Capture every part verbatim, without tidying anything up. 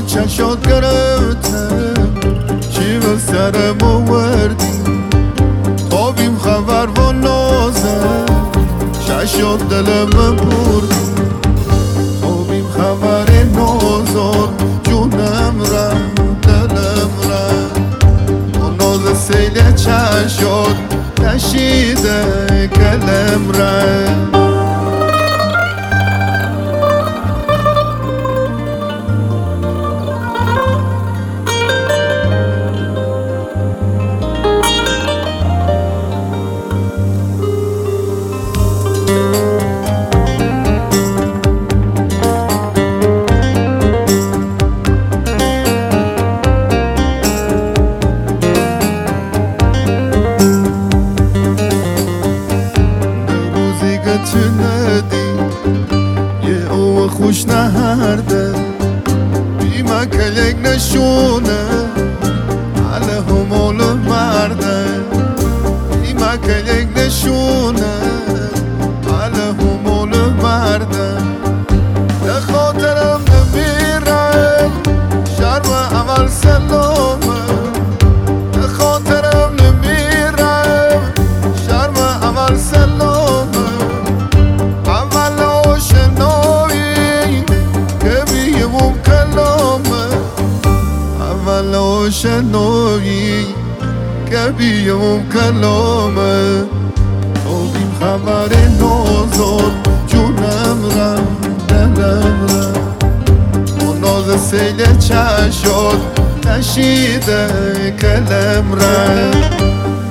چشات گرفتم چی به سرم آوردی خوابیم خبر و نازم چشات دلم بردی خوابیم خبر نازم جونم رم دلم رم و ناز سیل چشات کشیده کلم رم یه او خوش نهرده بیمه کلک نشونه حاله همول مرده بیمه کلک نشونه حاله همول مرده ده خاطرم نمیرم شرم اول سلامه ده خاطرم نمیرم شرم اول سلامه شنوی که بیام کلامه خوابیم خبر نازار جونم رم دلم رم و ناز سیل چشات کشیده کلم رم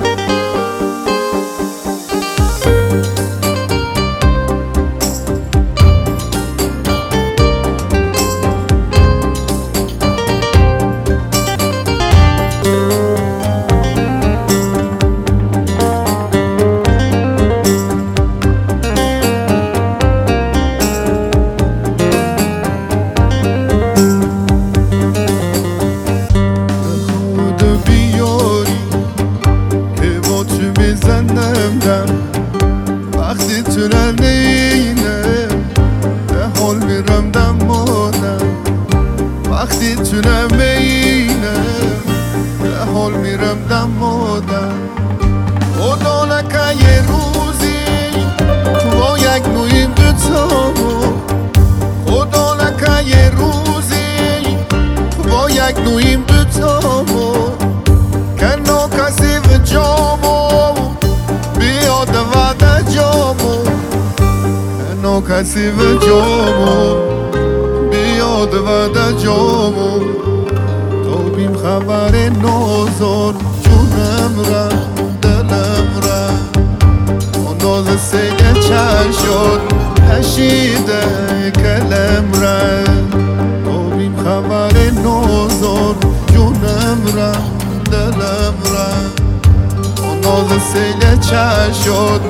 وقتی تونم نینه به حال میرم دمانم وقتی تونم اینه به حال میرم دمانم خدا نکه یه روزی با یک نویم دوتامو خدا نکه یه روزی با یک نویم دوتامو که نا کسی و جامو بیاد وعده جامو نو کسی و جامو بیاد وعده جامو توبیم خبر نازار جونم رم دلم رم و ناز سیل چشات کشیده کلم رم توبیم خبر نازار جونم رم دلم رم ناز سیل چشات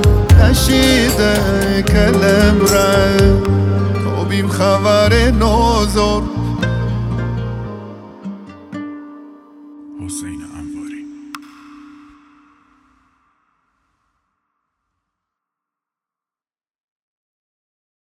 کشیده کلم رم تو بیم خبر نازار